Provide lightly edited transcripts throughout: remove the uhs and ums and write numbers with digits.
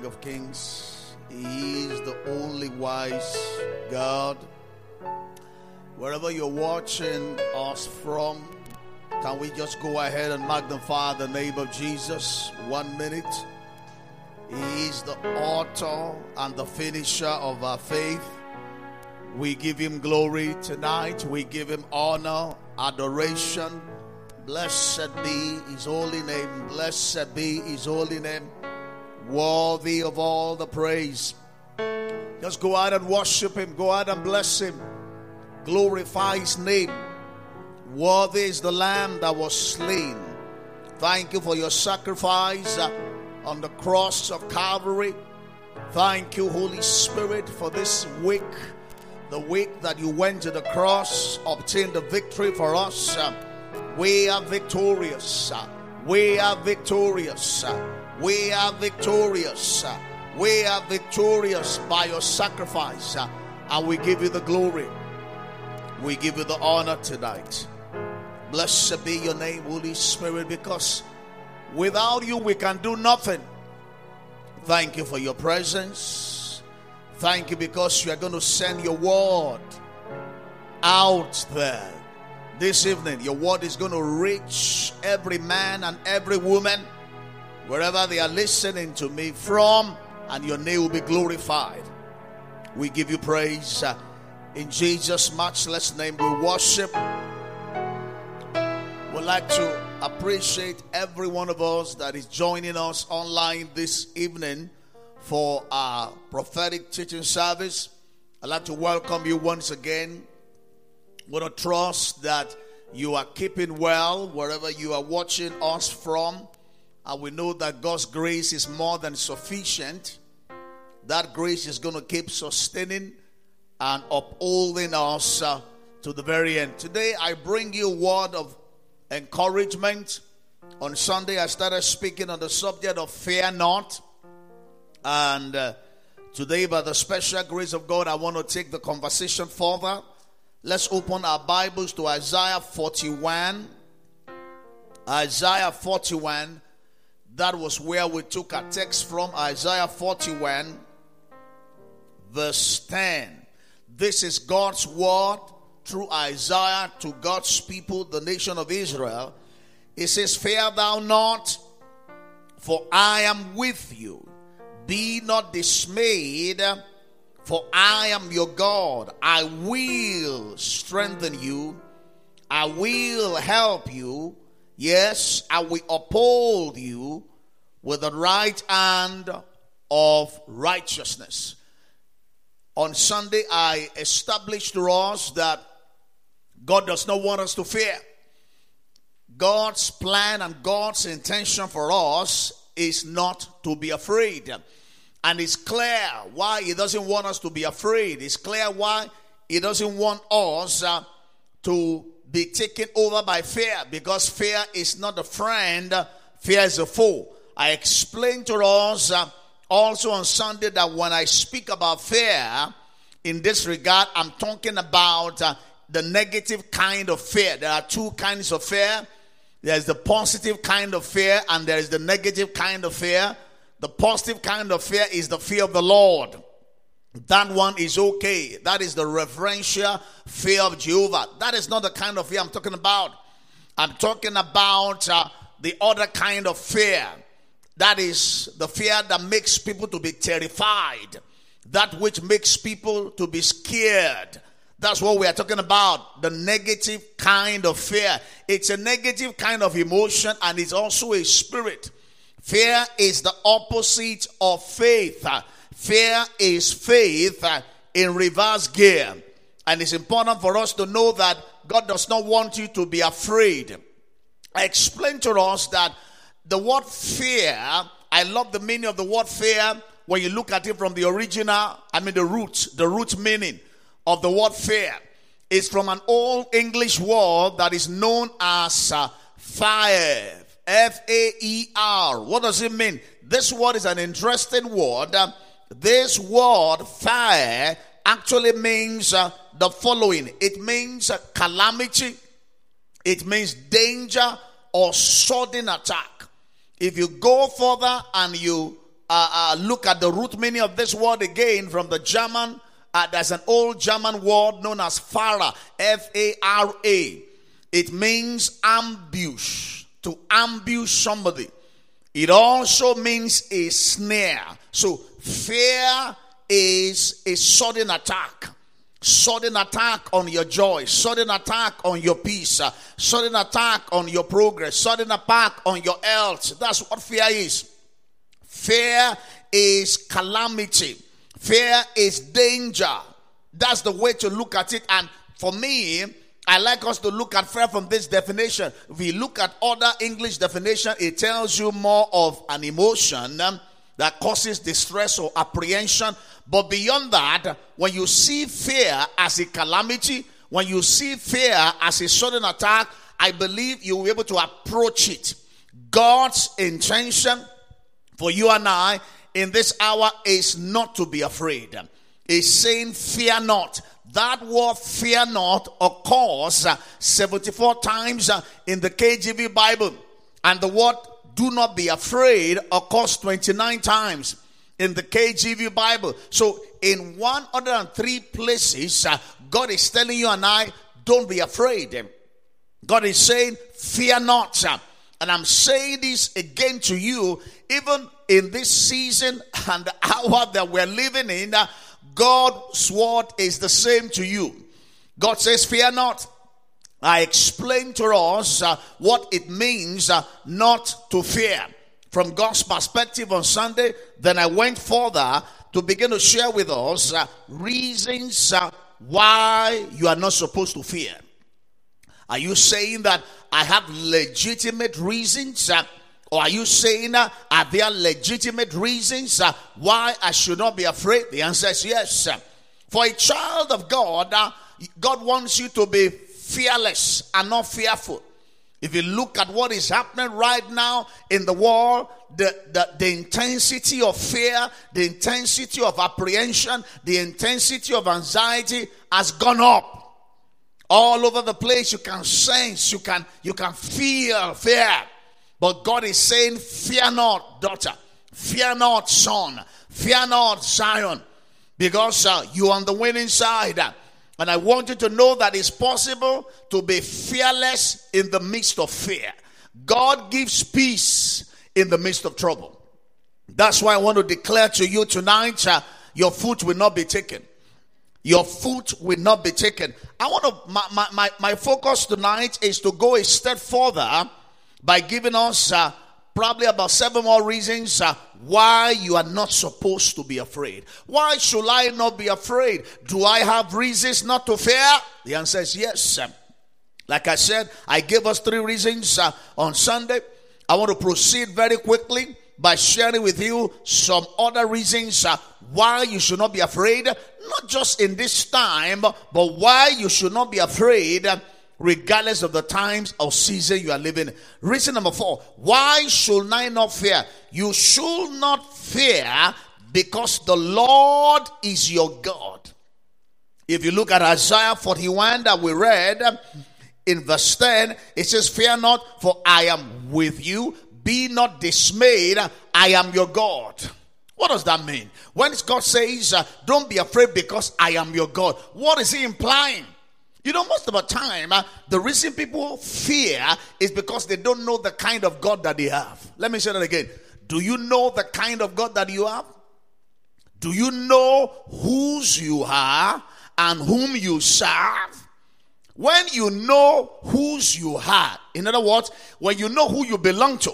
of Kings. He is the only wise God. Wherever you're watching us from, can we just go ahead and magnify the name of Jesus? 1 minute. He is the author and the finisher of our faith. We give him glory tonight. We give him honor, adoration. Blessed be his holy name. Blessed be his holy name. Worthy of all the praise. Just go out and worship him. Go out and bless him. Glorify his name. Worthy is the Lamb that was slain. Thank you for your sacrifice on the cross of Calvary. Thank you, Holy Spirit, for this week. The week that you went to the cross, obtained the victory for us. We are victorious. We are victorious. We are victorious. We are victorious by your sacrifice. And we give you the glory. We give you the honor tonight. Blessed be your name, Holy Spirit, because without you we can do nothing. Thank you for your presence. Thank you because you are going to send your word out there. This evening, your word is going to reach every man and every woman, wherever they are listening to me from, and your name will be glorified. We give you praise. In Jesus' matchless name, we worship. We'd like to appreciate every one of us that is joining us online this evening for our prophetic teaching service. I'd like to welcome you once again. I want to trust that you are keeping well wherever you are watching us from. And we know that God's grace is more than sufficient. That grace is going to keep sustaining and upholding us to the very end. Today I bring you a word of encouragement. On Sunday I started speaking on the subject of fear not. And today, by the special grace of God, I want to take the conversation further. Let's open our Bibles to Isaiah 41. Isaiah 41. That was where we took our text from. Isaiah 41, verse 10. This is God's word through Isaiah to God's people, the nation of Israel. It says, "Fear thou not, for I am with you. Be not dismayed, for I am your God. I will strengthen you. I will help you. Yes, I will uphold you with the right hand of righteousness." On Sunday, I established to us that God does not want us to fear. God's plan and God's intention for us is not to be afraid. And it's clear why he doesn't want us to be afraid. It's clear why he doesn't want us to be taken over by fear. Because fear is not a friend, fear is a foe. I explained to us also on Sunday that when I speak about fear, in this regard, I'm talking about the negative kind of fear. There are two kinds of fear. There's the positive kind of fear and there is the negative kind of fear. The positive kind of fear is the fear of the Lord. That one is okay. That is the reverential fear of Jehovah. That is not the kind of fear I'm talking about. I'm talking about the other kind of fear. That is the fear that makes people to be terrified. That which makes people to be scared. That's what we are talking about. The negative kind of fear. It's a negative kind of emotion and it's also a spirit. Fear is the opposite of faith. Fear is faith in reverse gear. And it's important for us to know that God does not want you to be afraid. I explained to us that the word fear, I love the meaning of the word fear when you look at it from the original, the root meaning of the word fear. Is from an old English word that is known as fire. F-A-E-R. What does it mean? This word is an interesting word. This word, fire, actually means the following. It means calamity. It means danger or sudden attack. If you go further and you look at the root meaning of this word again from the German, there's an old German word known as Fara, F-A-R-A. It means ambush, to ambush somebody. It also means a snare. So fear is a sudden attack. Sudden attack on your joy, sudden attack on your peace, sudden attack on your progress, sudden attack on your health. That's what fear is. Fear is calamity. Fear is danger. That's the way to look at it. And for me, I like us to look at fear from this definition. If we look at other English definition, it tells you more of an emotion that causes distress or apprehension. But beyond that, when you see fear as a calamity, when you see fear as a sudden attack, I believe you will be able to approach it. God's intention for you and I in this hour is not to be afraid. He's saying, fear not. That word fear not occurs 74 times in the KJV Bible. And the word do not be afraid occurs 29 times in the KJV Bible. So in 103 places, God is telling you and I, don't be afraid. God is saying, fear not. And I'm saying this again to you, even in this season and the hour that we're living in, God's word is the same to you. God says, fear not. I explained to us what it means not to fear from God's perspective on Sunday. Then I went further to begin to share with us reasons why you are not supposed to fear. Are you saying that I have legitimate reasons? Or are you saying are there legitimate reasons why I should not be afraid? The answer is yes. For a child of God, God wants you to be fearless and not fearful. If you look at what is happening right now in the world, the intensity of fear, the intensity of apprehension, the intensity of anxiety has gone up. All over the place you can sense, you can feel fear. But God is saying, fear not, daughter. Fear not, son. Fear not, Zion. Because you're on the winning side. And I want you to know that it's possible to be fearless in the midst of fear. God gives peace in the midst of trouble. That's why I want to declare to you tonight, your foot will not be taken. Your foot will not be taken. I want to, my focus tonight is to go a step further by giving us probably about 7 more reasons why you are not supposed to be afraid. Why should I not be afraid? Do I have reasons not to fear? The answer is yes. Like I said, I gave us 3 reasons on Sunday. I want to proceed very quickly by sharing with you some other reasons why you should not be afraid. Not just in this time, but why you should not be afraid regardless of the times or season you are living in. Reason number 4, why should I not fear? You should not fear because the Lord is your God. If you look at Isaiah 41 that we read, in verse 10, it says, fear not, for I am with you. Be not dismayed, I am your God. What does that mean? When God says, don't be afraid because I am your God, what is he implying? You know, most of the time, the reason people fear is because they don't know the kind of God that they have. Let me say that again. Do you know the kind of God that you have? Do you know whose you are and whom you serve? When you know whose you are, in other words, when you know who you belong to,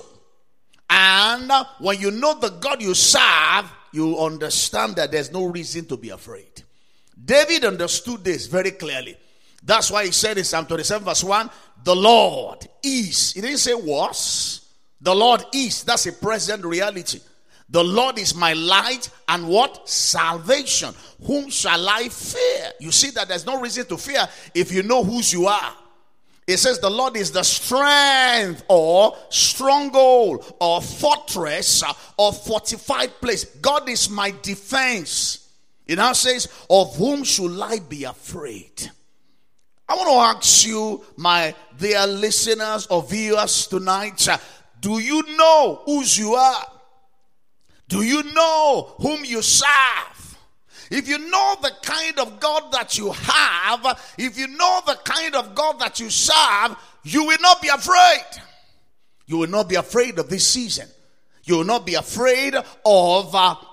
and when you know the God you serve, you understand that there's no reason to be afraid. David understood this very clearly. That's why he said in Psalm 27 verse 1, the Lord is. He didn't say was. The Lord is. That's a present reality. The Lord is my light and what? Salvation. Whom shall I fear? You see that there's no reason to fear if you know whose you are. It says the Lord is the strength or stronghold or fortress or fortified place. God is my defense. It now says, of whom should I be afraid? I want to ask you, my dear listeners or viewers tonight, do you know whose you are? Do you know whom you serve? If you know the kind of God that you have, if you know the kind of God that you serve, you will not be afraid. You will not be afraid of this season. You will not be afraid of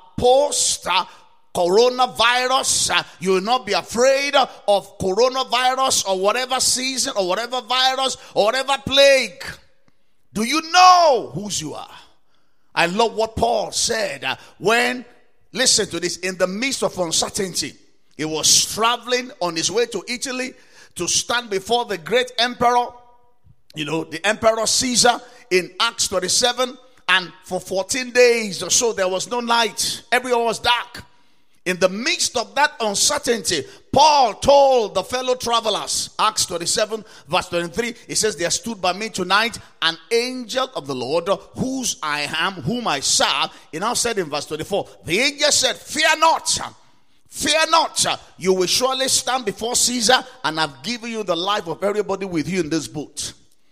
post-coronavirus. You will not be afraid of coronavirus or whatever season or whatever virus or whatever plague. Do you know whose you are? I love what Paul said when, listen to this, in the midst of uncertainty, he was traveling on his way to Italy to stand before the great emperor, the Emperor Caesar, in Acts 27. And for 14 days or so, there was no light. Everywhere was dark. In the midst of that uncertainty, Paul told the fellow travelers, Acts 27, verse 23, he says, there stood by me tonight an angel of the Lord, whose I am, whom I serve. He now said in verse 24, the angel said, fear not, you will surely stand before Caesar, and I've given you the life of everybody with you in this boat.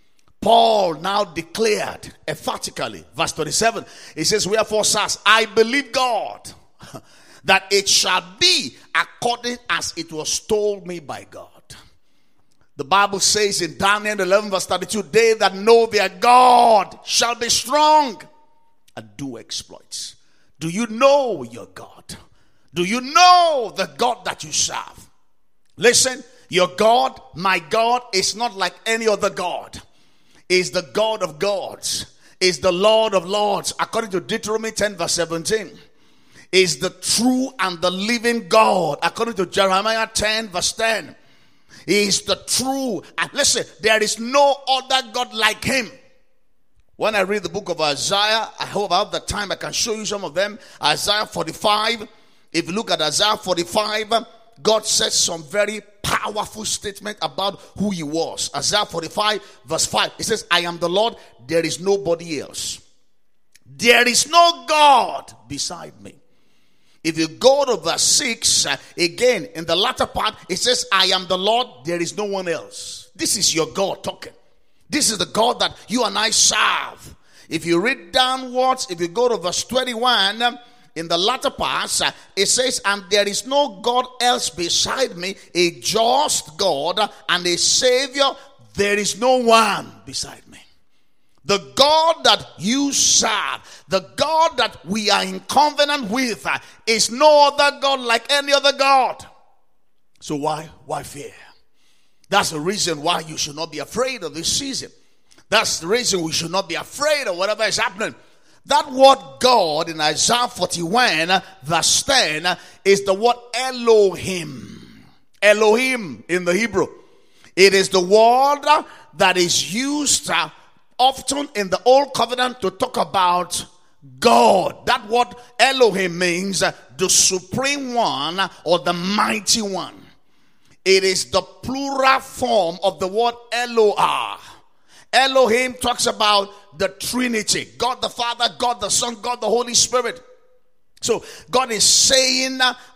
Paul now declared emphatically, verse 27, he says, wherefore, sirs, I believe God, that it shall be according as it was told me by God. The Bible says in Daniel 11 verse 32, they that know their God shall be strong and do exploits. Do you know your God? Do you know the God that you serve? Listen, your God, my God, is not like any other God. Is the God of gods, is the Lord of lords, according to Deuteronomy 10 verse 17. Is the true and the living God, according to Jeremiah 10 verse 10. He is the true, and listen, there is no other God like him. When I read the book of Isaiah, I hope I have the time, I can show you some of them. Isaiah 45, if you look at Isaiah 45, God says some very powerful statement about who he was. Isaiah 45 verse 5, it says, I am the Lord, there is nobody else. There is no God beside me. If you go to verse 6, again, in the latter part, it says, I am the Lord, there is no one else. This is your God talking. This is the God that you and I serve. If you read downwards, if you go to verse 21, in the latter part, it says, and there is no God else beside me, a just God and a Savior, there is no one beside me. The God that you serve, the God that we are in covenant with, is no other God like any other God. So why fear? That's the reason why you should not be afraid of this season. That's the reason we should not be afraid of whatever is happening. That word God in Isaiah 41 verse 10 is the word Elohim. Elohim in the Hebrew. It is the word that is used often in the Old Covenant to talk about God. That word Elohim means the supreme one or the mighty one. It is the plural form of the word Eloah. Elohim talks about the Trinity. God the Father, God the Son, God the Holy Spirit. So God is saying,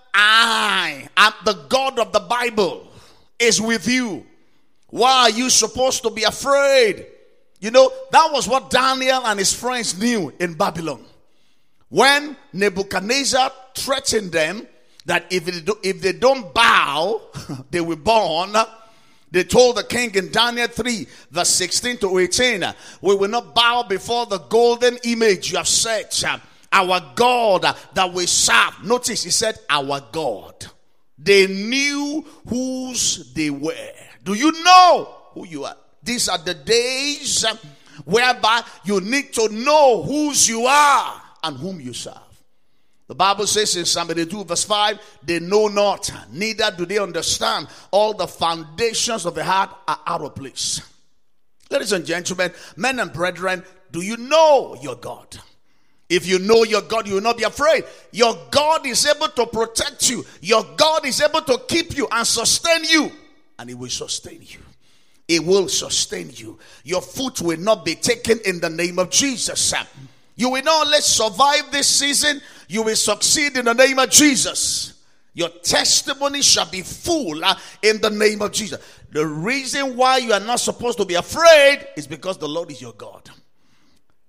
I am the God of the Bible is with you. Why are you supposed to be afraid? That was what Daniel and his friends knew in Babylon. When Nebuchadnezzar threatened them that if they don't bow, they will burn. They told the king in Daniel 3, verse 16 to 18, we will not bow before the golden image you have set. Our God that we serve. Notice he said, our God. They knew whose they were. Do you know who you are? These are the days whereby you need to know whose you are and whom you serve. The Bible says in Psalm 82 verse 5, they know not, neither do they understand. All the foundations of the heart are out of place. Ladies and gentlemen, men and brethren, do you know your God? If you know your God, you will not be afraid. Your God is able to protect you. Your God is able to keep you and sustain you. And he will sustain you. It will sustain you. Your foot will not be taken in the name of Jesus. You will not only survive this season, you will succeed in the name of Jesus. Your testimony shall be full in the name of Jesus. The reason why you are not supposed to be afraid is because the Lord is your God.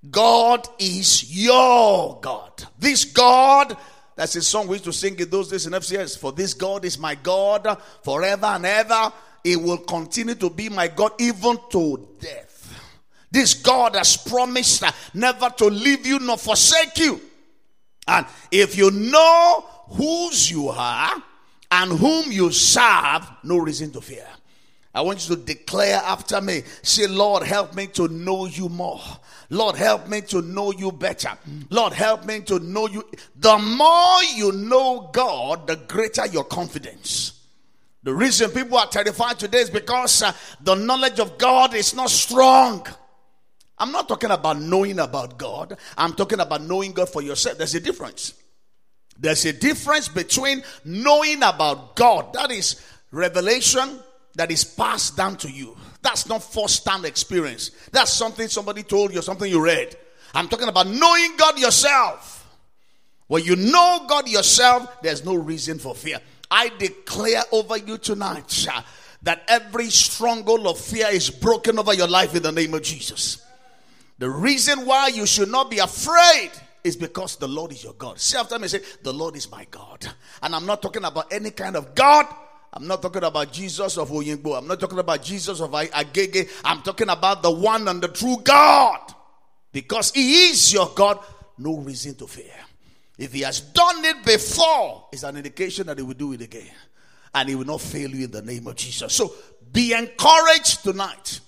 God is your God. This God, that's a song we used to sing in those days in FCS. For this God is my God forever and ever. He will continue to be my God even to death. This God has promised never to leave you nor forsake you. And if you know whose you are and whom you serve, no reason to fear. I want you to declare after me. Say, Lord, help me to know you more. Lord, help me to know you better. Lord, help me to know you. The more you know God, the greater your confidence. The reason people are terrified today is because the knowledge of God is not strong. I'm not talking about knowing about God. I'm talking about knowing God for yourself. There's a difference. There's a difference between knowing about God. That is revelation that is passed down to you. That's not first-hand experience. That's something somebody told you, something you read. I'm talking about knowing God yourself. When you know God yourself, there's no reason for fear. I declare over you tonight that every stronghold of fear is broken over your life in the name of Jesus. The reason why you should not be afraid is because the Lord is your God. Say after me, say, the Lord is my God. And I'm not talking about any kind of God. I'm not talking about Jesus of Oyingbo. I'm not talking about Jesus of Agege. I'm talking about the one and the true God. Because he is your God, no reason to fear. If he has done it before, it's an indication that he will do it again. And he will not fail you in the name of Jesus. So be encouraged tonight.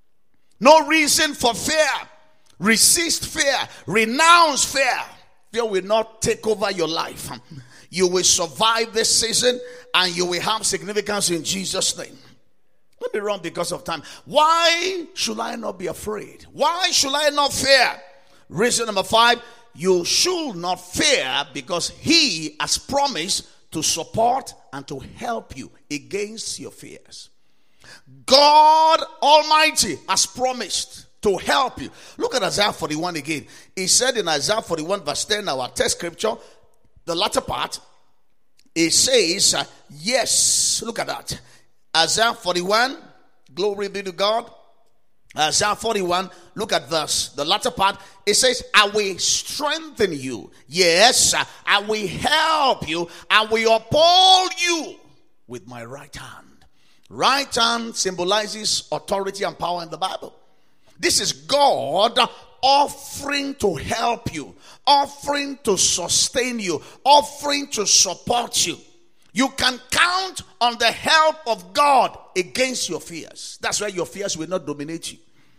No reason for fear. Resist fear. Renounce fear. Fear will not take over your life. You will survive this season and you will have significance in Jesus' name. Let me run because of time. Why should I not be afraid? Why should I not fear? Reason number 5, you should not fear because he has promised to support and to help you against your fears. God Almighty has promised to help you. Look at Isaiah 41 again. He said in Isaiah 41 verse 10, our text scripture, the latter part, it says, yes, look at that. Isaiah 41, glory be to God. Isaiah 41, look at the latter part. It says, I will strengthen you. Yes, I will help you. I will uphold you with my right hand. Right hand symbolizes authority and power in the Bible. This is God offering to help you, offering to sustain you, offering to support you. You can count on the help of God against your fears. That's why your fears will not dominate you.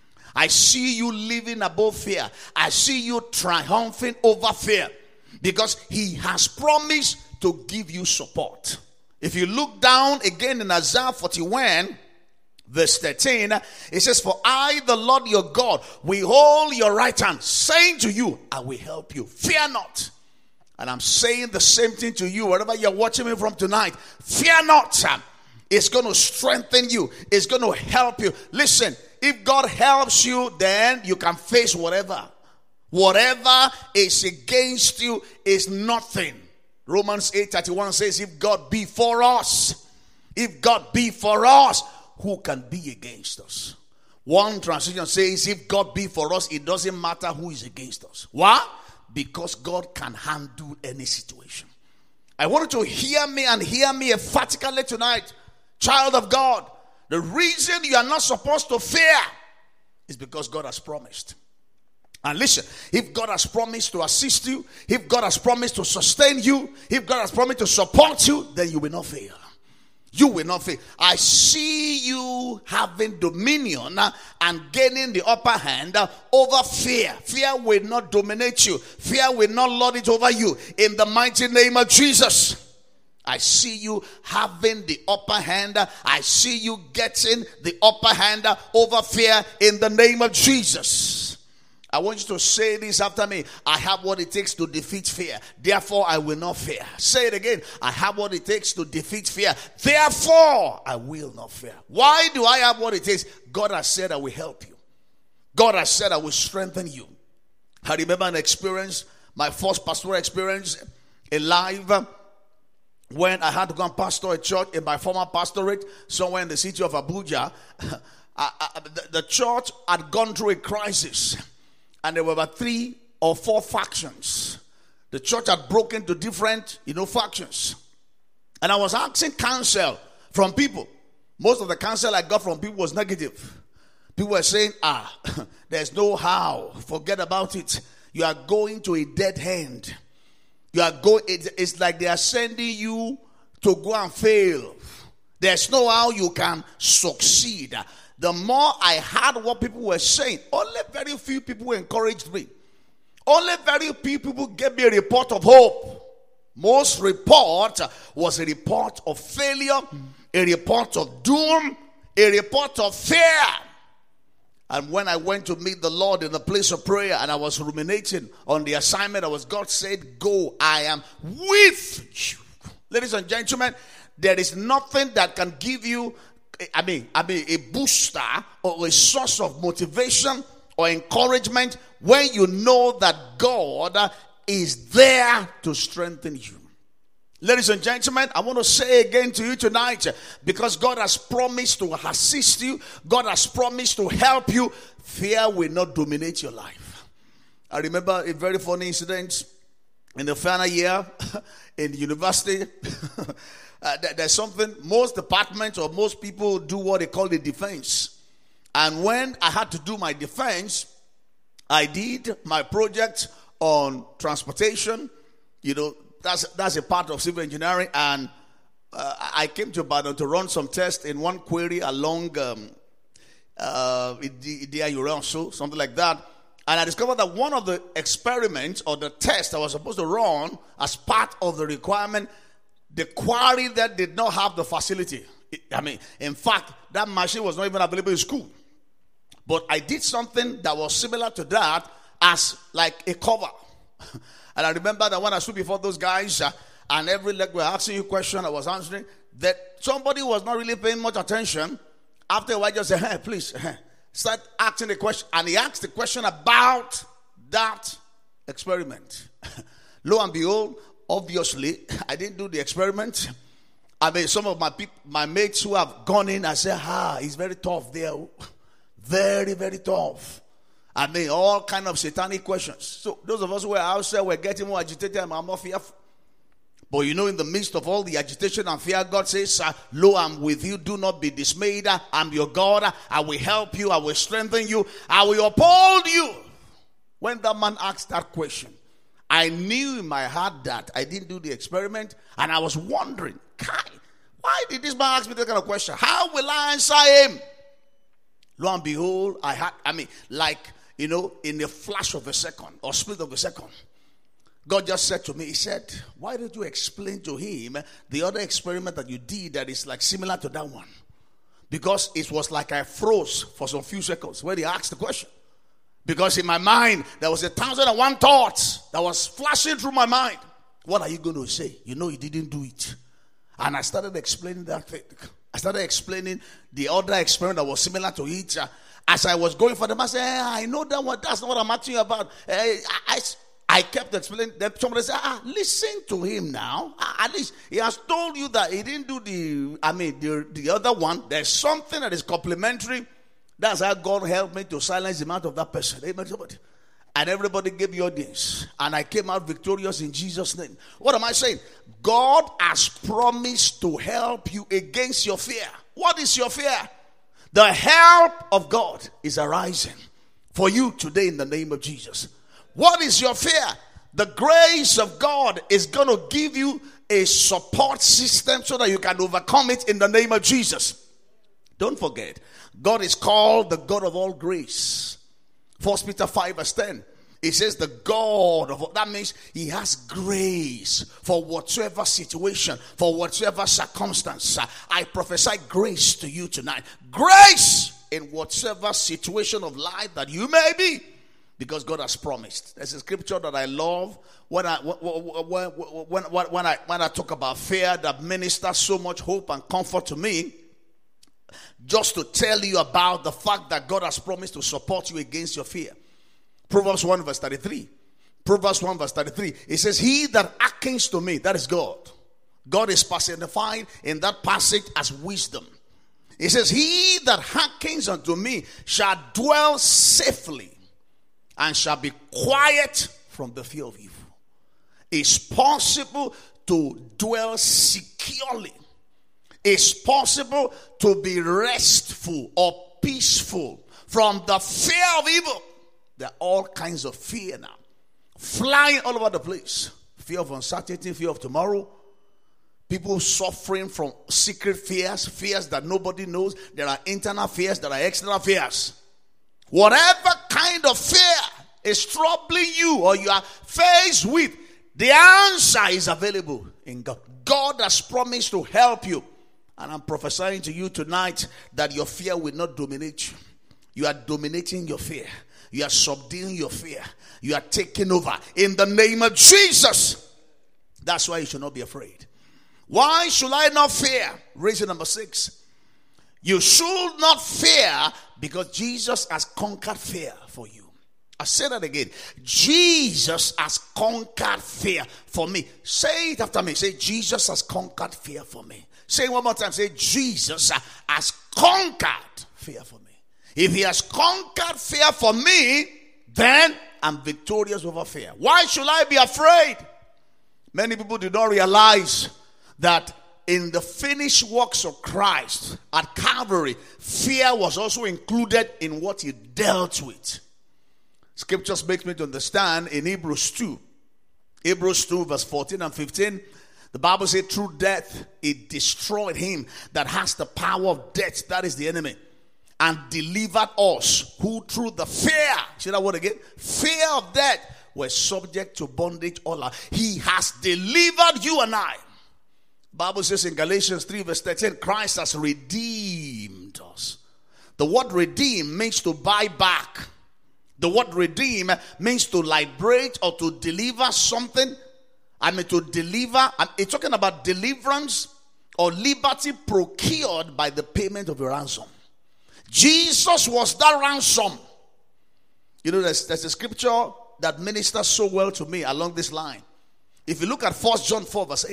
I see you living above fear. I see you triumphing over fear because he has promised to give you support. If you look down again in Isaiah 41, verse 13, it says, for I, the Lord your God, will hold your right hand, saying to you, I will help you. Fear not. And I'm saying the same thing to you, wherever you're watching me from tonight. Fear not. It's going to strengthen you. It's going to help you. Listen, if God helps you, then you can face whatever. Whatever is against you is nothing. Romans 8:31 says, if God be for us, if God be for us, who can be against us? One translation says, if God be for us, it doesn't matter who is against us. Why? Because God can handle any situation. I want you to hear me and hear me emphatically tonight. Child of God, the reason you are not supposed to fear is because God has promised. And listen, if God has promised to assist you, if God has promised to sustain you, if God has promised to support you, then you will not fail. You will not fail. I see you having dominion and gaining the upper hand over fear. Fear will not dominate you. Fear will not lord it over you. In the mighty name of Jesus. I see you having the upper hand. I see you getting the upper hand over fear in the name of Jesus. I want you to say this after me. I have what it takes to defeat fear. Therefore, I will not fear. Say it again. I have what it takes to defeat fear. Therefore, I will not fear. Why do I have what it takes? God has said I will help you. God has said I will strengthen you. I remember an experience, my first pastoral experience in life, when I had to go and pastor a church in my former pastorate somewhere in the city of Abuja. The church had gone through a crisis. and there were about 3 or 4 factions. The church had broken to different, factions. And I was asking counsel from people. Most of the counsel I got from people was negative. People were saying, there's no how. Forget about it. You are going to a dead end. It's like they are sending you to go and fail. There's no how you can succeed. The more I heard what people were saying, only very few people encouraged me. Only very few people gave me a report of hope. Most report was a report of failure, a report of doom, a report of fear. And when I went to meet the Lord in the place of prayer and I was ruminating on the assignment, God said, go, I am with you. Ladies and gentlemen, there is nothing that can give you, a booster or a source of motivation or encouragement when you know that God is there to strengthen you. Ladies and gentlemen, I want to say again to you tonight, because God has promised to assist you, God has promised to help you, fear will not dominate your life. I remember a very funny incident in the final year in university. There's something, most departments or most people do what they call the defense. And when I had to do my defense, I did my project on transportation. That's a part of civil engineering. And I came to Ibadan to run some tests in one query along Idea-Urenso, something like that. And I discovered that one of the experiments or the test I was supposed to run as part of the requirement, the quarry that did not have the facility. In fact, that machine was not even available in school. But I did something that was similar to that as like a cover. And I remember that when I stood before those guys and every leg were asking you a question, I was answering, that somebody was not really paying much attention. After a while, I just said, hey, please, start asking the question. And he asked the question about that experiment. Lo and behold, obviously, I didn't do the experiment. Some of my mates who have gone in, I said, he's very tough there. Very, very tough. All kind of satanic questions. So those of us who were outside were getting more agitated and more fearful. But in the midst of all the agitation and fear, God says, lo, I'm with you. Do not be dismayed. I'm your God. I will help you. I will strengthen you. I will uphold you. When that man asked that question, I knew in my heart that I didn't do the experiment. And I was wondering, why did this man ask me that kind of question? How will I answer him? Lo and behold, in a flash of a second or split of a second, God just said to me, he said, why don't you explain to him the other experiment that you did that is like similar to that one? Because it was like I froze for some few seconds when he asked the question. Because in my mind, there was 1,001 thoughts that was flashing through my mind. What are you going to say? You didn't do it. And I started explaining that thing. I started explaining the other experiment that was similar to it. As I was going for them, I said, I know that one. That's not what I'm asking you about. I kept explaining. Somebody said, listen to him now. At least he has told you that he didn't do the other one. There's something that is complementary. That's how God helped me to silence the mouth of that person. Amen. And everybody gave the audience. And I came out victorious in Jesus' name. What am I saying? God has promised to help you against your fear. What is your fear? The help of God is arising for you today in the name of Jesus. What is your fear? The grace of God is going to give you a support system so that you can overcome it in the name of Jesus. Don't forget, God is called the God of all grace. 1 Peter 5 verse 10. It says the God of all. That means he has grace for whatsoever situation, for whatsoever circumstance. I prophesy grace to you tonight. Grace in whatsoever situation of life that you may be. Because God has promised. There's a scripture that I love when I talk about fear that ministers so much hope and comfort to me. Just to tell you about the fact that God has promised to support you against your fear. Proverbs 1 verse 33. Proverbs 1 verse 33. It says, he that hearkens to me, that is God. God is personified in that passage as wisdom. It says, he that hearkens unto me shall dwell safely. and shall be quiet from the fear of evil. It's possible to dwell securely. It's possible to be restful or peaceful from the fear of evil. There are all kinds of fear now, flying all over the place. Fear of uncertainty, fear of tomorrow. People suffering from secret fears, fears that nobody knows. There are internal fears, there are external fears. Whatever kind of fear is troubling you or you are faced with, the answer is available in God. God has promised to help you. And I'm prophesying to you tonight that your fear will not dominate you. You are dominating your fear. You are subduing your fear. You are taking over in the name of Jesus. That's why you should not be afraid. Why should I not fear? Reason number 6. You should not fear because Jesus has conquered fear for you. I say that again. Jesus has conquered fear for me. Say it after me. Say, Jesus has conquered fear for me. Say it one more time. Say, Jesus has conquered fear for me. If he has conquered fear for me, then I'm victorious over fear. Why should I be afraid? Many people do not realize that in the finished works of Christ at Calvary, fear was also included in what he dealt with. Scriptures makes me to understand in Hebrews 2 verse 14 and 15, the Bible says through death it destroyed him that has the power of death, that is the enemy, and delivered us who through the fear, see that word again, fear of death, were subject to bondage all our. He has delivered you and I. Bible says in Galatians 3 verse 13, Christ has redeemed us. The word redeem means to buy back. The word redeem means to liberate or to deliver something. To deliver. It's talking about deliverance or liberty procured by the payment of a ransom. Jesus was that ransom. You know, there's a scripture that ministers so well to me along this line. If you look at 1 John 4 verse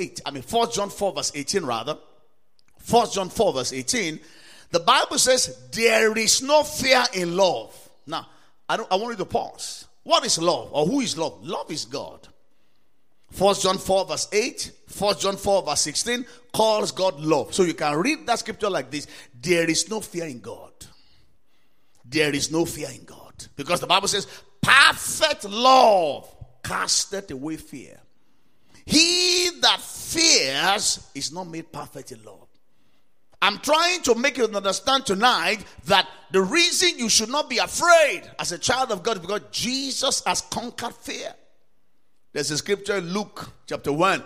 18 rather. 1 John 4 verse 18. The Bible says there is no fear in love. Now, I want you to pause. What is love? Or who is love? Love is God. 1 John 4 verse 8, 1 John 4 verse 16 calls God love. So you can read that scripture like this. There is no fear in God. There is no fear in God. Because the Bible says, perfect love casteth away fear. He that fears is not made perfect in love. I'm trying to make you understand tonight that the reason you should not be afraid as a child of God is because Jesus has conquered fear. There's a scripture in Luke chapter 1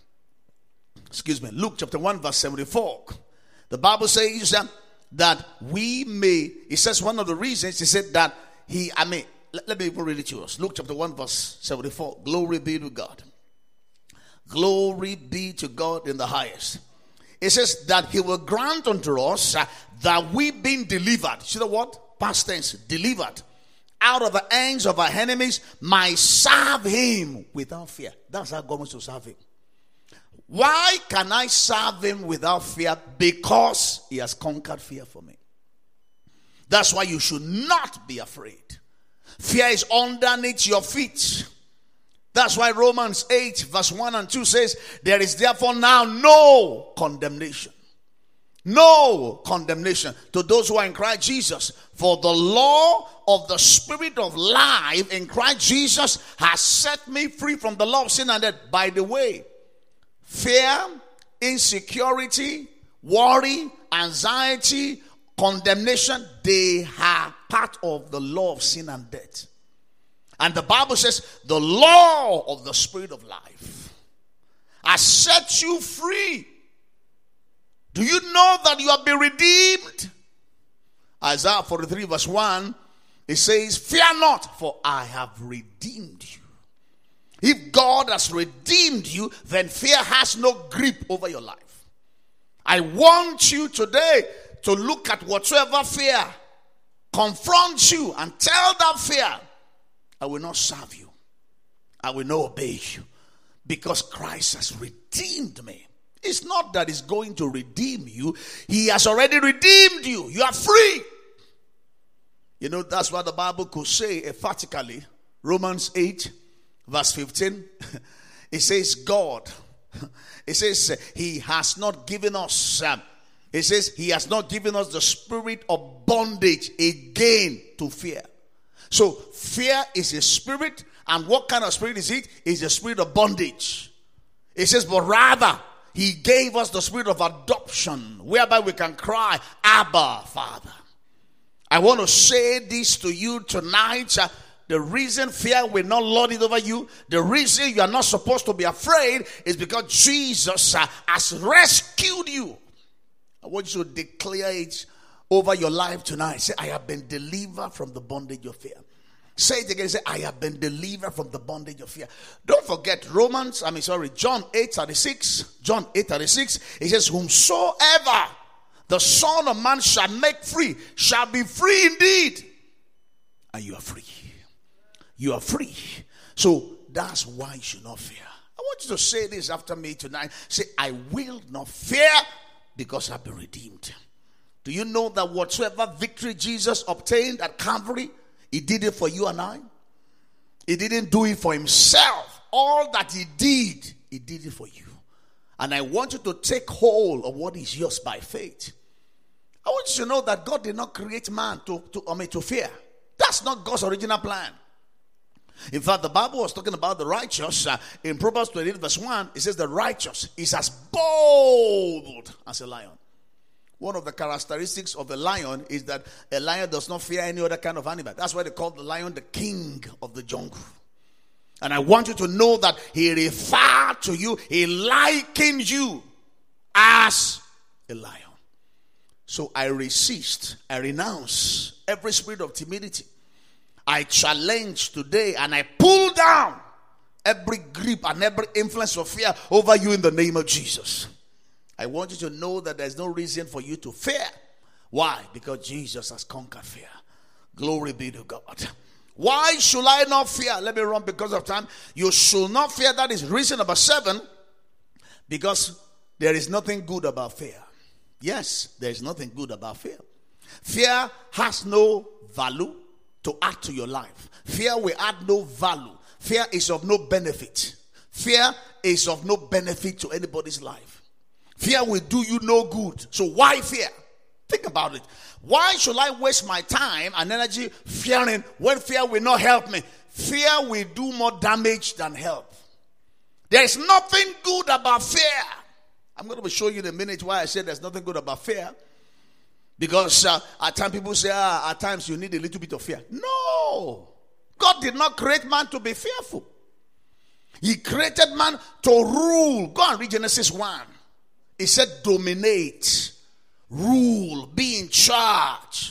verse 74. The Bible says that we may, it says one of the reasons, he said that let me read it to us. Luke chapter 1 verse 74. Glory be to God. Glory be to God in the highest. It says that he will grant unto us that we being delivered. See the word? Past tense. Delivered. Out of the hands of our enemies might serve him without fear. That's how God wants to serve him. Why can I serve him without fear? Because he has conquered fear for me. That's why you should not be afraid. Fear is underneath your feet. That's why Romans 8 verse 1 and 2 says, there is therefore now no condemnation. No condemnation to those who are in Christ Jesus. For the law of the Spirit of life in Christ Jesus has set me free from the law of sin and death. By the way, fear, insecurity, worry, anxiety, condemnation, they are part of the law of sin and death. And the Bible says the law of the Spirit of life has set you free. Do you know that you have been redeemed? Isaiah 43 verse 1, it says, fear not, for I have redeemed you. If God has redeemed you, then fear has no grip over your life. I want you today to look at whatsoever fear confronts you and tell that fear, I will not serve you. I will not obey you. Because Christ has redeemed me. It's not that he's going to redeem you. He has already redeemed you. You are free. You know, that's what the Bible could say emphatically. Romans 8, verse 15. It says, God. It says, He has not given us. It says, He has not given us the spirit of bondage again to fear. So, fear is a spirit. And what kind of spirit is it? It's a spirit of bondage. It says, but rather, He gave us the spirit of adoption, whereby we can cry, Abba, Father. I want to say this to you tonight. The reason fear will not lord it over you, the reason you are not supposed to be afraid is because Jesus has rescued you. I want you to declare it over your life tonight. Say, I have been delivered from the bondage of fear. Say it again. Say, I have been delivered from the bondage of fear. Don't forget John 8:36. John 8:36. It says, whomsoever the Son of Man shall make free shall be free indeed. And you are free. You are free. So that's why you should not fear. I want you to say this after me tonight. Say, I will not fear because I've been redeemed. Do you know that whatsoever victory Jesus obtained at Calvary, He did it for you and I? He didn't do it for Himself. All that He did it for you. And I want you to take hold of what is yours by faith. I want you to know that God did not create man to fear. That's not God's original plan. In fact, the Bible was talking about the righteous. In Proverbs 28 verse 1, it says the righteous is as bold as a lion. One of the characteristics of a lion is that a lion does not fear any other kind of animal. That's why they call the lion the king of the jungle. And I want you to know that He referred to you, He likened you as a lion. So I resist, I renounce every spirit of timidity. I challenge today and I pull down every grip and every influence of fear over you in the name of Jesus. I want you to know that there's no reason for you to fear. Why? Because Jesus has conquered fear. Glory be to God. Why should I not fear? Let me run because of time. You should not fear. That is reason number 7. Because there is nothing good about fear. Yes, there is nothing good about fear. Fear has no value to add to your life. Fear will add no value. Fear is of no benefit. Fear is of no benefit to anybody's life. Fear will do you no good. So why fear? Think about it. Why should I waste my time and energy fearing when fear will not help me? Fear will do more damage than help. There is nothing good about fear. I'm going to show you in a minute why I said there's nothing good about fear. Because at times people say, at times you need a little bit of fear. No. God did not create man to be fearful. He created man to rule. Go and read Genesis 1. He said dominate, rule, be in charge.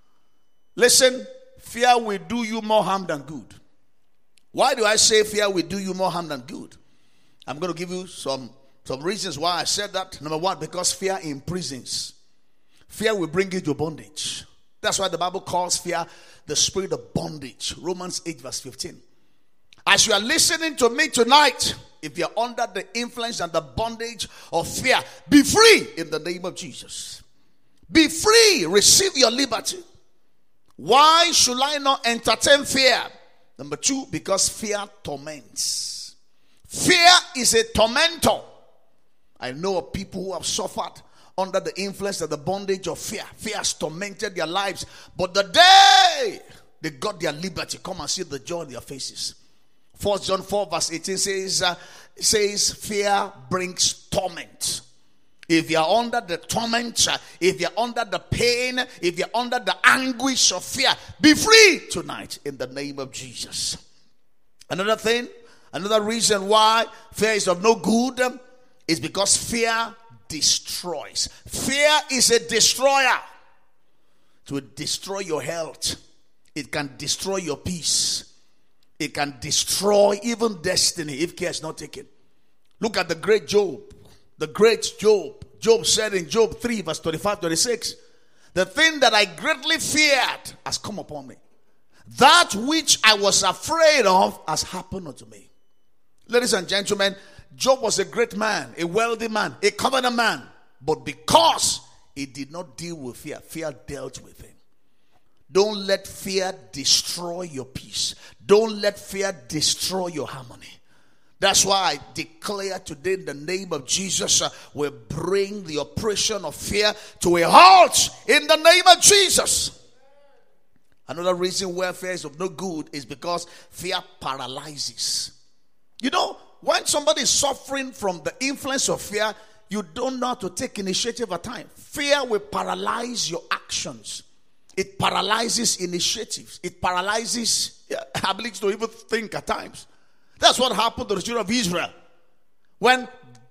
Listen, fear will do you more harm than good. Why do I say fear will do you more harm than good? I'm going to give you some reasons why I said that. Number 1, because fear imprisons. Fear will bring you to bondage. That's why the Bible calls fear the spirit of bondage. Romans 8 verse 15. As you are listening to me tonight, if you're under the influence and the bondage of fear, be free in the name of Jesus. Be free. Receive your liberty. Why should I not entertain fear? Number 2, because fear torments. Fear is a tormentor. I know of people who have suffered under the influence of the bondage of fear. Fear has tormented their lives. But the day they got their liberty, come and see the joy in their faces. 1 John 4 verse 18 says fear brings torment. If you are under the torment, if you are under the pain, if you are under the anguish of fear, be free tonight in the name of Jesus. Another reason why fear is of no good is because fear destroys. Fear is a destroyer. It will destroy your health. It can destroy your peace. It can destroy even destiny if care is not taken. Look at the great Job. The great Job. Job said in Job 3 verse 25-26, the thing that I greatly feared has come upon me. That which I was afraid of has happened unto me. Ladies and gentlemen, Job was a great man, a wealthy man, a covenant man. But because he did not deal with fear, fear dealt with him. Don't let fear destroy your peace. Don't let fear destroy your harmony. That's why I declare today in the name of Jesus, we bring the oppression of fear to a halt in the name of Jesus. Another reason why fear is of no good is because fear paralyzes. You know, when somebody is suffering from the influence of fear, you don't know how to take initiative at times. Fear will paralyze your actions. It paralyzes initiatives. It paralyzes ability to even think at times. That's what happened to the children of Israel. When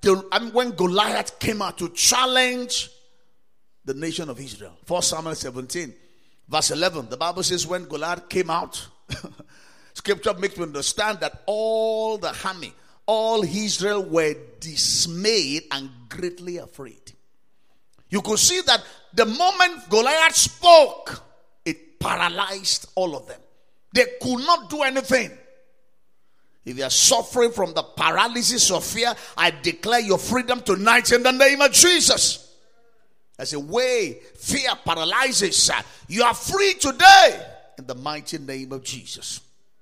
Goliath came out to challenge the nation of Israel. 1 Samuel 17, verse 11. The Bible says when Goliath came out, Scripture makes me understand that all the army, all Israel were dismayed and greatly afraid. You could see that the moment Goliath spoke, it paralyzed all of them. They could not do anything. If you are suffering from the paralysis of fear, I declare your freedom tonight in the name of Jesus. As a way fear paralyzes, you are free today in the mighty name of Jesus.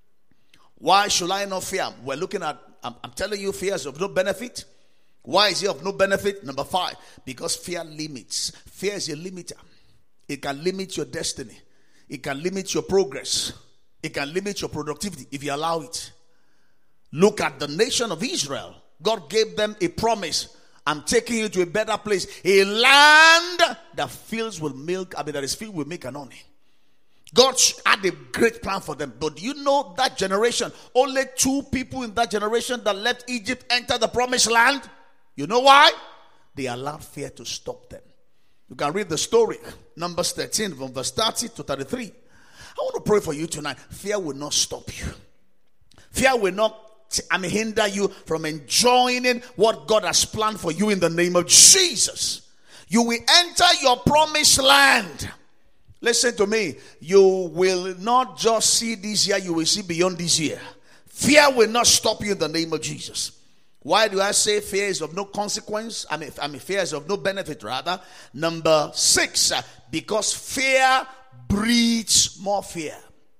Why should I not fear? We're looking at, I'm telling you, fear is of no benefit. Why is it of no benefit? Number 5, because fear limits. Fear is a limiter. It can limit your destiny. It can limit your progress. It can limit your productivity if you allow it. Look at the nation of Israel. God gave them a promise. I'm taking you to a better place. A land that fills with milk. That is filled with milk and honey. God had a great plan for them. But you know that generation, only 2 people in that generation that left Egypt entered the promised land. You know why? They allowed fear to stop them. You can read the story. Numbers 13 from verse 30 to 33. I want to pray for you tonight. Fear will not stop you. Fear will not hinder you from enjoying what God has planned for you in the name of Jesus. You will enter your promised land. Listen to me. You will not just see this year, you will see beyond this year. Fear will not stop you in the name of Jesus. Why do I say fear is of no consequence? Fear is of no benefit rather. Number 6, because fear breeds more fear.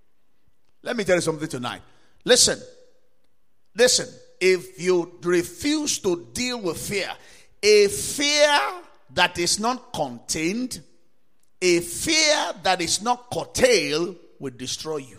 Let me tell you something tonight. Listen, if you refuse to deal with fear, a fear that is not contained, a fear that is not curtailed will destroy you.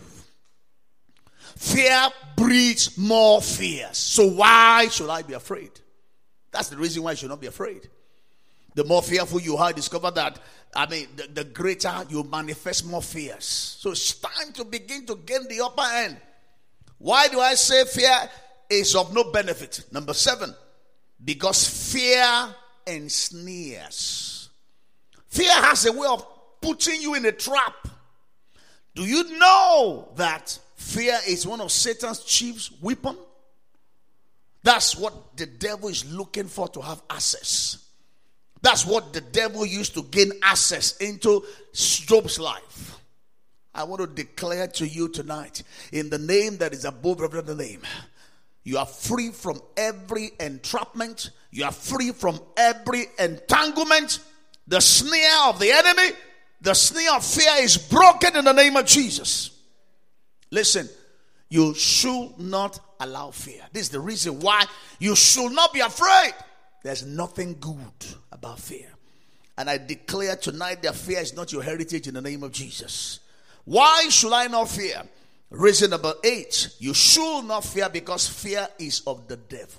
Fear breeds more fears. So why should I be afraid? That's the reason why you should not be afraid. The more fearful you are, discover that, the greater you manifest more fears. So it's time to begin to gain the upper hand. Why do I say fear is of no benefit? Number 7, because fear ensnares. Fear has a way of putting you in a trap. Do you know that fear is one of Satan's chief weapons? That's what the devil is looking for, to have access. That's what the devil used to gain access into Job's life. I want to declare to you tonight, in the name that is above every other name, you are free from every entrapment. You are free from every entanglement. The snare of the enemy, the snare of fear is broken in the name of Jesus. Listen, you should not allow fear. This is the reason why you should not be afraid. There's nothing good about fear. And I declare tonight that fear is not your heritage in the name of Jesus. Why should I not fear? Reason number 8, you should not fear because fear is of the devil.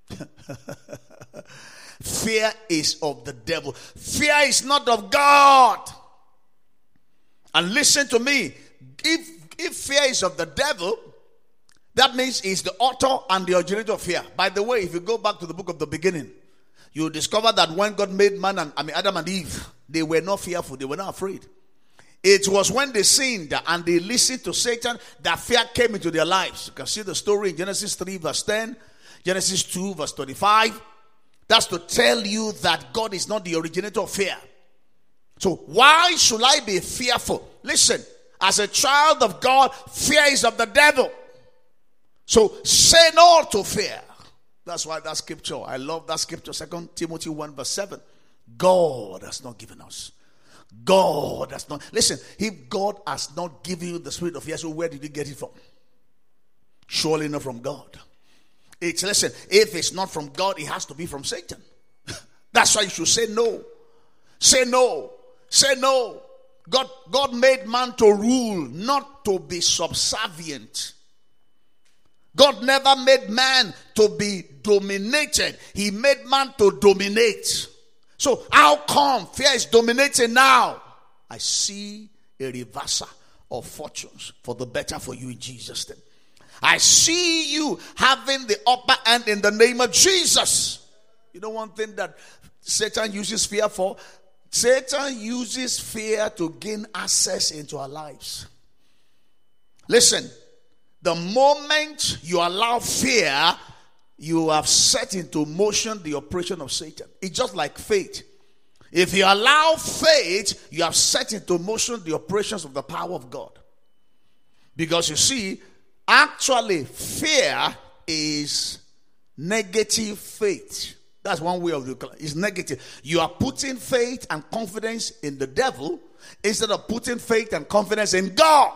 Fear is of the devil. Fear is not of God. And listen to me, if fear is of the devil, that means he's the author and the originator of fear. By the way, if you go back to the book of the beginning, you discover that when God made Adam and Eve, they were not fearful, they were not afraid. It was when they sinned and they listened to Satan that fear came into their lives. You can see the story in Genesis 3 verse 10, Genesis 2 verse 25. That's to tell you that God is not the originator of fear. So why should I be fearful? Listen, as a child of God, fear is of the devil. So say no to fear. That's why that scripture, I love that scripture, 2 Timothy 1 verse 7. God has not given us. God has not. Listen, if God has not given you the spirit of fear, so where did you get it from? Surely not from God. Listen, if it's not from God, it has to be from Satan. That's why you should say no. Say no. Say no. God made man to rule, not to be subservient. God never made man to be dominated. He made man to dominate. So how come fear is dominating now? I see a reversal of fortunes for the better for you in Jesus' name. I see you having the upper hand in the name of Jesus. You know one thing that Satan uses fear for? Satan uses fear to gain access into our lives. Listen, the moment you allow fear, you have set into motion the operation of Satan. It's just like faith. If you allow faith, you have set into motion the operations of the power of God. Because you see, actually, fear is negative faith. That's one way of looking at it. It's negative. You are putting faith and confidence in the devil instead of putting faith and confidence in God.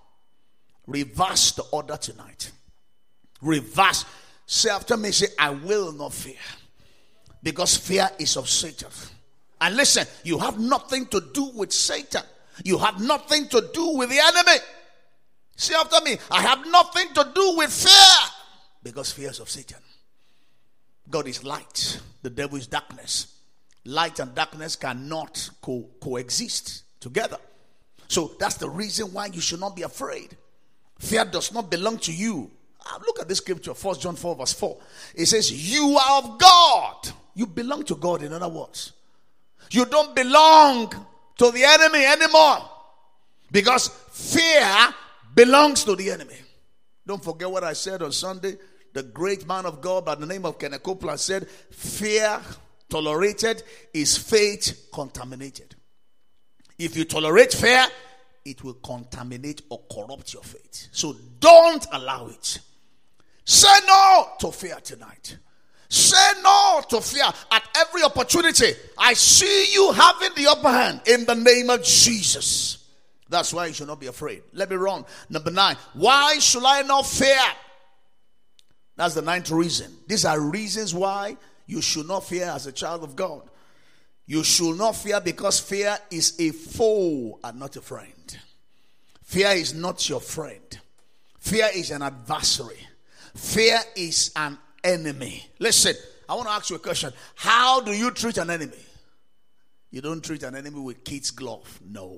Reverse the order tonight. Reverse. Say after me, say, I will not fear. Because fear is of Satan. And listen, you have nothing to do with Satan. You have nothing to do with the enemy. Say after me, I have nothing to do with fear. Because fear is of Satan. God is light. The devil is darkness. Light and darkness cannot coexist together. So that's the reason why you should not be afraid. Fear does not belong to you. Look at this scripture, 1 John 4 verse 4. It says, you are of God. You belong to God, in other words. You don't belong to the enemy anymore. Because fear belongs to the enemy. Don't forget what I said on Sunday. The great man of God by the name of Kenneth Copeland said, fear tolerated is faith contaminated. If you tolerate fear, it will contaminate or corrupt your faith. So don't allow it. Say no to fear tonight. Say no to fear at every opportunity. I see you having the upper hand in the name of Jesus. That's why you should not be afraid. Let me run. Number 9. Why should I not fear? That's the 9th reason. These are reasons why you should not fear as a child of God. You should not fear because fear is a foe and not a friend. Fear is not your friend. Fear is an adversary. Fear is an enemy. Listen, I want to ask you a question. How do you treat an enemy? You don't treat an enemy with kid's glove. No.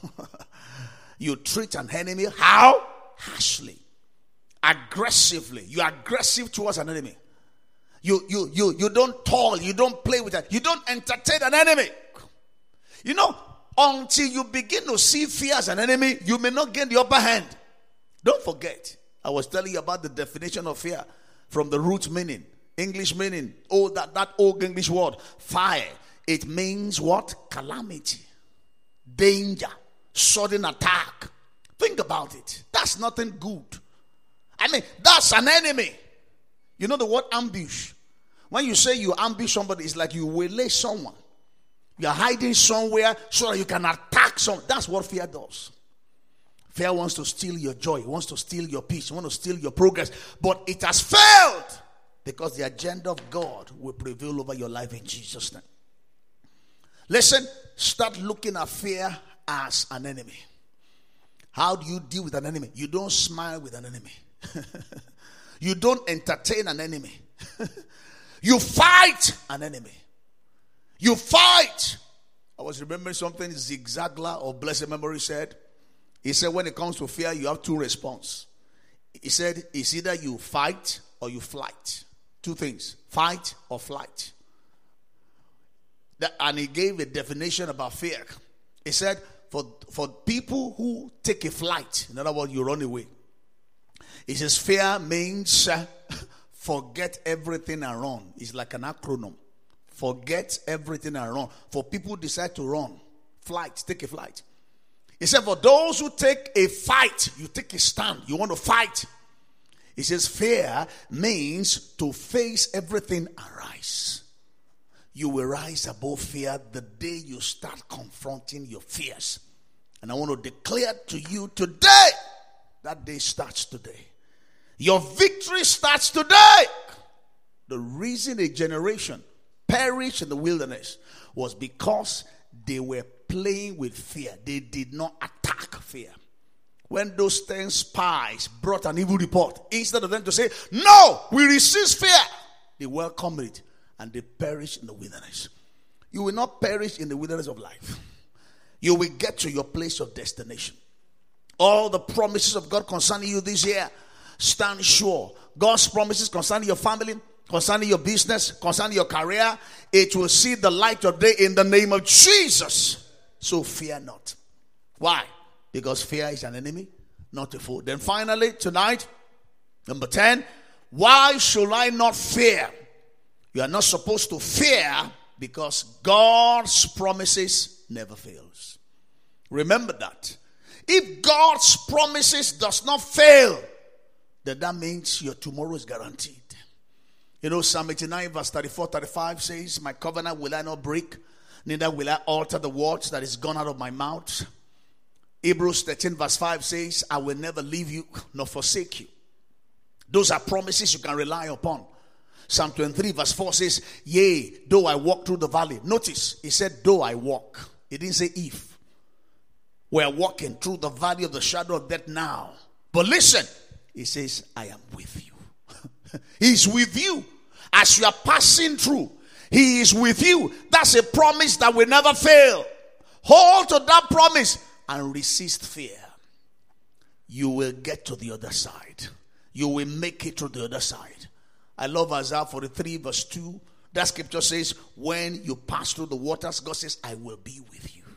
You treat an enemy how? Harshly. Aggressively. You are aggressive towards an enemy. You don't toil. You don't play with that. You don't entertain an enemy. You know, until you begin to see fear as an enemy, you may not gain the upper hand. Don't forget, I was telling you about the definition of fear from the root meaning, English meaning, that old English word, fire. It means what? Calamity, danger, sudden attack. Think about it. That's nothing good. I mean, that's an enemy. You know the word ambush? When you say you ambush somebody, it's like you waylay someone. You're hiding somewhere so that you can attack someone. That's what fear does. Fear wants to steal your joy. It wants to steal your peace. It wants to steal your progress. But it has failed because the agenda of God will prevail over your life in Jesus' name. Listen, start looking at fear as an enemy. How do you deal with an enemy? You don't smile with an enemy. You don't entertain an enemy. You fight an enemy. You fight. I was remembering something Zig Ziglar of blessed memory said. He said when it comes to fear, you have two responses. He said it's either you fight or you flight. Two things. Fight or flight. And he gave a definition about fear. He said for people who take a flight, in other words, you run away. He says fear means forget everything and run. It's like an acronym. Forget everything and run. For people who decide to run, flight, take a flight. He said for those who take a fight, you take a stand, you want to fight. He says fear means to face everything and rise. You will rise above fear the day you start confronting your fears. And I want to declare to you today, that day starts today. Your victory starts today. The reason a generation perished in the wilderness was because they were playing with fear. They did not attack fear. When those 10 spies brought an evil report, instead of them to say, no, we resist fear, they welcomed it and they perished in the wilderness. You will not perish in the wilderness of life. You will get to your place of destination. All the promises of God concerning you this year, stand sure. God's promises concerning your family, concerning your business, concerning your career, it will see the light of day in the name of Jesus. So fear not. Why? Because fear is an enemy, not a foe. Then finally, tonight, number 10, why should I not fear? You are not supposed to fear because God's promises never fails. Remember that. If God's promises does not fail, then that means your tomorrow is guaranteed. You know, Psalm 89 verse 34-35 says, my covenant will I not break, neither will I alter the words that is gone out of my mouth. Hebrews 13 verse 5 says, I will never leave you nor forsake you. Those are promises you can rely upon. Psalm 23 verse 4 says, yea, though I walk through the valley. Notice, he said, though I walk. He didn't say if. We are walking through the valley of the shadow of death now. But listen, he says, I am with you. He's with you. As you are passing through, he is with you. That's a promise that will never fail. Hold to that promise and resist fear. You will get to the other side. You will make it to the other side. I love Isaiah 43 verse 2. That scripture says, when you pass through the waters, God says, I will be with you.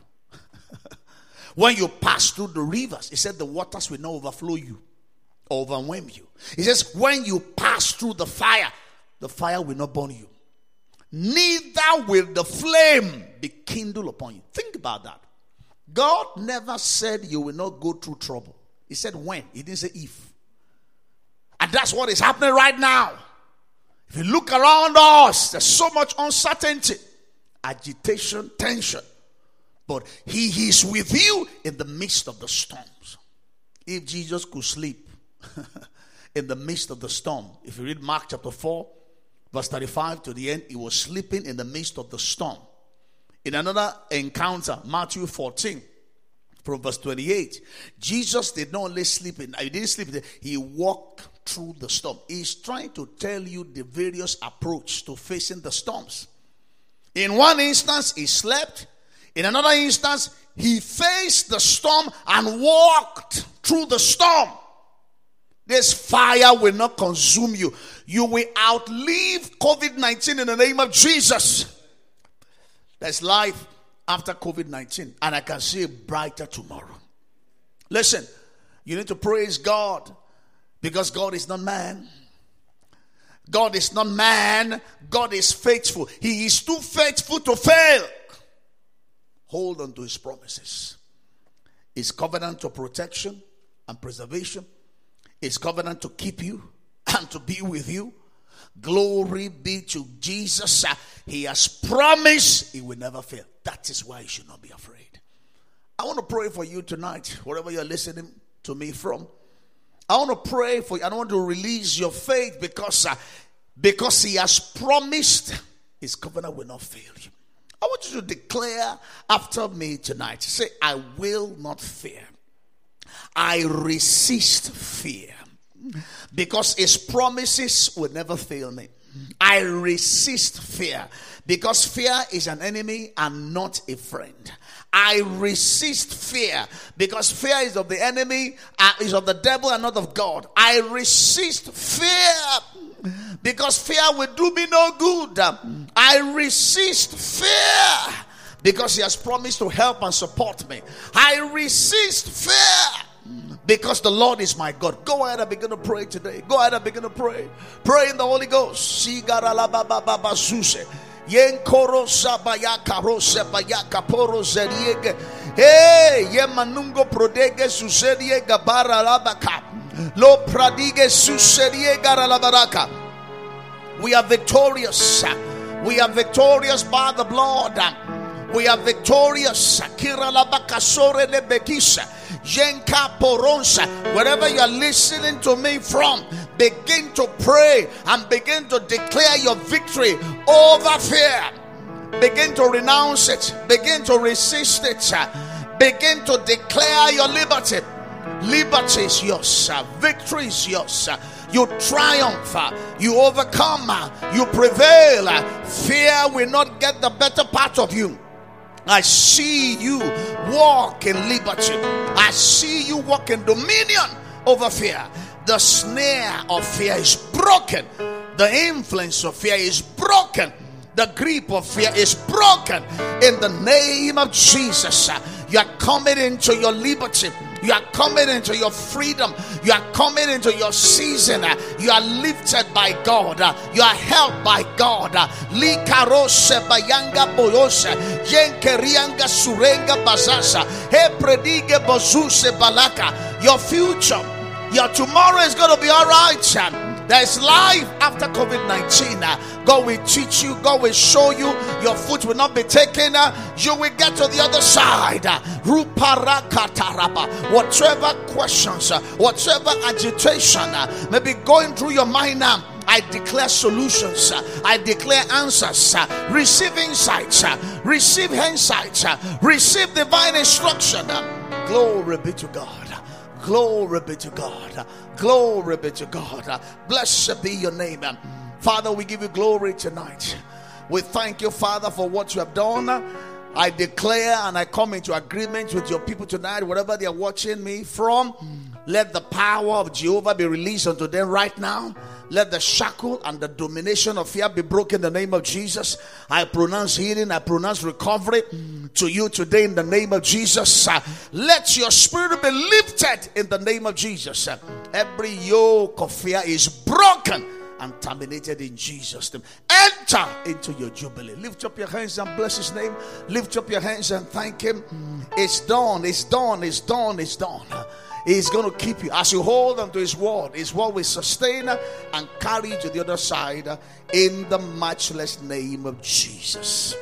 When you pass through the rivers, he said the waters will not overflow you, overwhelm you. He says, when you pass through the fire will not burn you. Neither will the flame be kindled upon you. Think about that. God never said you will not go through trouble. He said when. He didn't say if. And that's what is happening right now. If you look around us, there's so much uncertainty, agitation, tension. But he is with you in the midst of the storms. If Jesus could sleep in the midst of the storm, if you read Mark chapter 4, verse 35 to the end, he was sleeping in the midst of the storm. In another encounter, Matthew 14, from verse 28, Jesus did not only sleep in, he didn't sleep, he walked through the storm. He's trying to tell you the various approach to facing the storms. In one instance, he slept. In another instance, he faced the storm and walked through the storm. This fire will not consume you. You will outlive COVID-19 in the name of Jesus. There's life after COVID-19, and I can see a brighter tomorrow. Listen, you need to praise God because God is not man. God is not man. God is faithful. He is too faithful to fail. Hold on to his promises. His covenant of protection and preservation. His covenant to keep you and to be with you. Glory be to Jesus. He has promised he will never fail. That is why you should not be afraid. I want to pray for you tonight, wherever you're listening to me from. I want to pray for you. I don't want to release your faith because he has promised his covenant will not fail you. I want you to declare after me tonight. Say, I will not fear. I resist fear. Because his promises will never fail me. I resist fear. Because fear is an enemy and not a friend. I resist fear. Because fear is of the enemy, is of the devil and not of God. I resist fear. Because fear will do me no good. I resist fear. Because he has promised to help and support me. I resist fear. Because the Lord is my God. Go ahead and begin to pray today. Go ahead and begin to pray. Pray in the Holy Ghost. Hey, yemanungo prodege susedie gabara labaka. Lo pradige susedie garalabaraka. We are victorious. We are victorious by the blood. We are victorious. Wherever you are listening to me from, begin to pray and begin to declare your victory over fear. Begin to renounce it. Begin to resist it. Begin to declare your liberty. Liberty is yours. Victory is yours. You triumph. You overcome. You prevail. Fear will not get the better part of you. I see you walk in liberty. I see you walk in dominion over fear. The snare of fear is broken. The influence of fear is broken. The grip of fear is broken. In the name of Jesus, you are coming into your liberty. You are coming into your freedom. You are coming into your season. You are lifted by God. You are held by God. Likarose bayanga boyose yenkerianga surenga bazasa he predige bozuse balaka. Your future, your tomorrow is going to be all right. There is life after COVID-19. God will teach you. God will show you. Your foot will not be taken. You will get to the other side. Whatever questions, whatever agitation may be going through your mind now, I declare solutions. I declare answers. Receive insights. Receive insights. Receive divine instruction. Glory be to God. Glory be to God. Glory be to God. Blessed be your name. Father, we give you glory tonight. We thank you, Father, for what you have done. I declare and I come into agreement with your people tonight, wherever they are watching me from. Let the power of Jehovah be released unto them right now. Let the shackle and the domination of fear be broken in the name of Jesus. I pronounce healing. I pronounce recovery to you today in the name of Jesus. Let your spirit be lifted in the name of Jesus. Every yoke of fear is broken and terminated in Jesus' name. Enter into your jubilee. Lift up your hands and bless his name. Lift up your hands and thank him. It's done. It's done. It's done. It's done. He's going to keep you. As you hold on to his word will sustain and carry you to the other side in the matchless name of Jesus.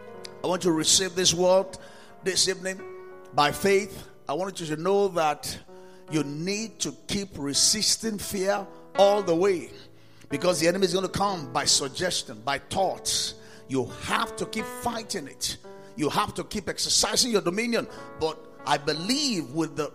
I want you to receive this word this evening by faith. I want you to know that you need to keep resisting fear all the way, because the enemy is going to come by suggestion, by thoughts. You have to keep fighting it. You have to keep exercising your dominion. But I believe with the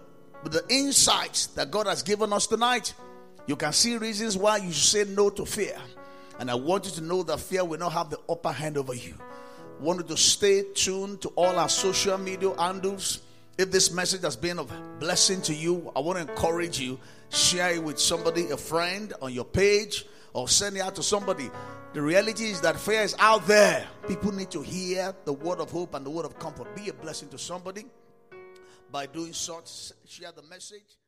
insights that God has given us tonight, you can see reasons why you should say no to fear. And I want you to know that fear will not have the upper hand over you. I want you to stay tuned to all our social media handles. If this message has been of blessing to you, I want to encourage you, share it with somebody, a friend on your page, or send it out to somebody. The reality is that fear is out there. People need to hear the word of hope and the word of comfort. Be a blessing to somebody. By doing such, share the message.